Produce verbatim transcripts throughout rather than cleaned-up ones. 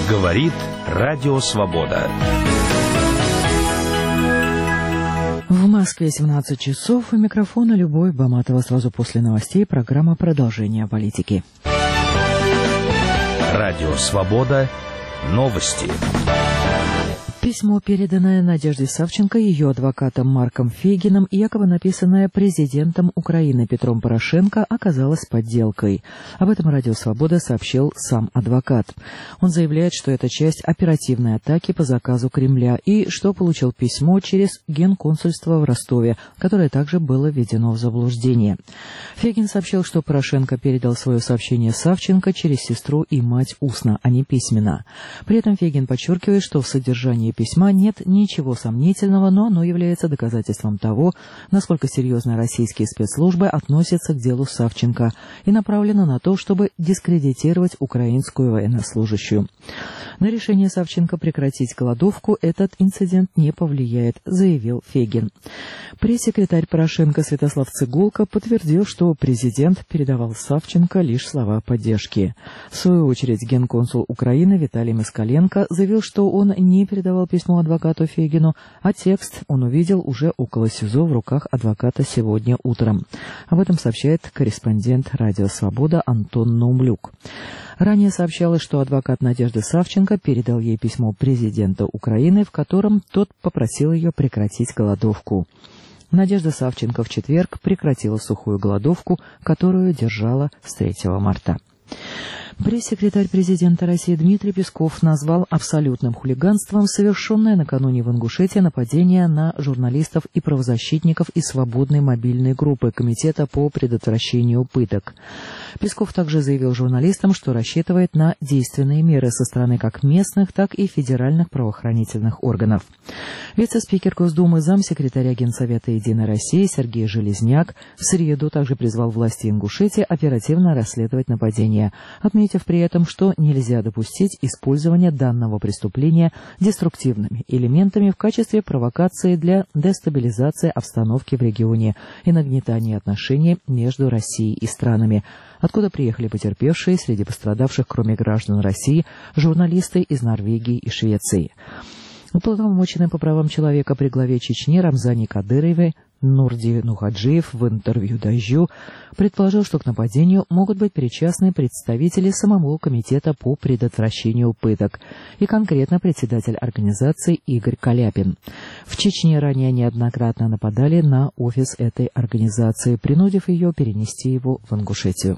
Говорит Радио Свобода. В Москве семнадцать часов. У микрофона Любовь Баматова. Сразу после новостей программа «Продолжение политики». Радио Свобода. Новости. Письмо, переданное Надежде Савченко ее адвокатом Марком Фейгином и якобы написанное президентом Украины Петром Порошенко, оказалось подделкой. Об этом Радио Свобода сообщил сам адвокат. Он заявляет, что это часть оперативной атаки по заказу Кремля и что получил письмо через генконсульство в Ростове, которое также было введено в заблуждение. Фейгин сообщил, что Порошенко передал свое сообщение Савченко через сестру и мать устно, а не письменно. При этом Фейгин подчеркивает, что в содержании письма нет ничего сомнительного, но оно является доказательством того, насколько серьезно российские спецслужбы относятся к делу Савченко и направлено на то, чтобы дискредитировать украинскую военнослужащую. На решение Савченко прекратить голодовку этот инцидент не повлияет, заявил Фейгин. Пресс-секретарь Порошенко Святослав Цигулко подтвердил, что президент передавал Савченко лишь слова поддержки. В свою очередь генконсул Украины Виталий Москаленко заявил, что он не передавал письмо адвокату Фейгину, а текст он увидел уже около СИЗО в руках адвоката сегодня утром. Об этом сообщает корреспондент Радио Свобода Антон Наумлюк. Ранее сообщалось, что адвокат Надежды Савченко передал ей письмо президента Украины, в котором тот попросил ее прекратить голодовку. Надежда Савченко в четверг прекратила сухую голодовку, которую держала с третьего марта. Пресс-секретарь президента России Дмитрий Песков назвал абсолютным хулиганством совершенное накануне в Ингушетии нападение на журналистов и правозащитников из свободной мобильной группы Комитета по предотвращению пыток. Песков также заявил журналистам, что рассчитывает на действенные меры со стороны как местных, так и федеральных правоохранительных органов. Вице-спикер Госдумы, замсекретаря Генсовета «Единой России» Сергей Железняк в среду также призвал власти Ингушетии оперативно расследовать нападение, отметив при этом, что нельзя допустить использования данного преступления деструктивными элементами в качестве провокации для дестабилизации обстановки в регионе и нагнетания отношений между Россией и странами, откуда приехали потерпевшие, среди пострадавших, кроме граждан России, журналисты из Норвегии и Швеции. Уполномоченный по правам человека при главе Чечни Рамзане Кадыровой Нурди Нухаджиев в интервью «Дождю» предположил, что к нападению могут быть причастны представители самого Комитета по предотвращению пыток и конкретно председатель организации Игорь Каляпин. В Чечне ранее неоднократно нападали на офис этой организации, принудив ее перенести его в Ингушетию.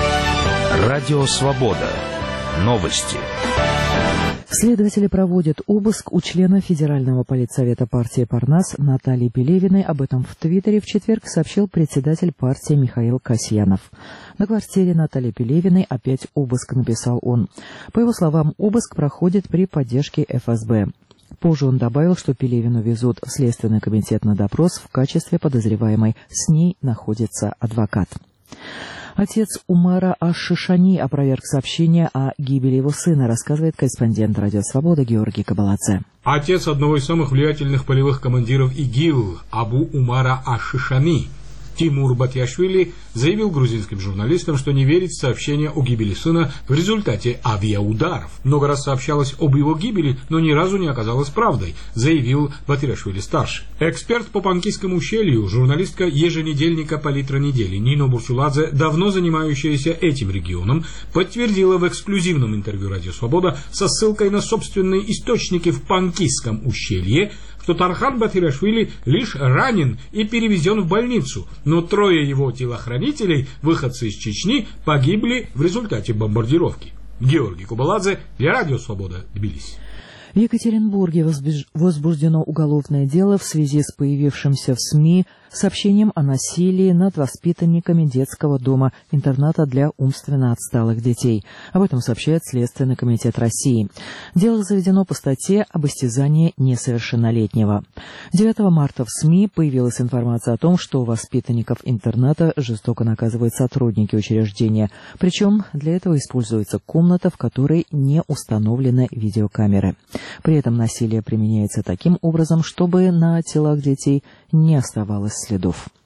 Радио Свобода. Новости. Следователи проводят обыск у члена Федерального политсовета партии «Парнас» Натальи Пелевиной. Об этом в Твиттере в четверг сообщил председатель партии Михаил Касьянов. На квартире Натальи Пелевиной опять обыск, написал он. По его словам, обыск проходит при поддержке эф эс бэ. Позже он добавил, что Пелевину везут в Следственный комитет на допрос в качестве подозреваемой. С ней находится адвокат. Отец Умара Аш-Шишани опроверг сообщение о гибели его сына, рассказывает корреспондент Радио Свобода Георгий Кабаладзе. Отец одного из самых влиятельных полевых командиров ИГИЛ, Абу Умара Аш-Шишани, Тимур Батьяшвили, заявил грузинским журналистам, что не верит в сообщение о гибели сына в результате авиаударов. Много раз сообщалось об его гибели, но ни разу не оказалось правдой, заявил Батьяшвили-старший. Эксперт по Панкисскому ущелью, журналистка еженедельника «Палитра недели» Нино Бурсуладзе, давно занимающаяся этим регионом, подтвердила в эксклюзивном интервью «Радио Свобода» со ссылкой на собственные источники в Панкисском ущелье, что Тархан Батирашвили лишь ранен и перевезен в больницу, но трое его телохранителей, выходцы из Чечни, погибли в результате бомбардировки. Георгий Кубаладзе для Радио Свобода, Тбилиси. В Екатеринбурге возбуждено уголовное дело в связи с появившимся в СМИ сообщением о насилии над воспитанниками детского дома-интерната для умственно отсталых детей. Об этом сообщает Следственный комитет России. Дело заведено по статье об истязании несовершеннолетнего. девятого марта в СМИ появилась информация о том, что воспитанников интерната жестоко наказывают сотрудники учреждения. Причем для этого используется комната, в которой не установлены видеокамеры. При этом насилие применяется таким образом, чтобы на телах детей не оставалось следов.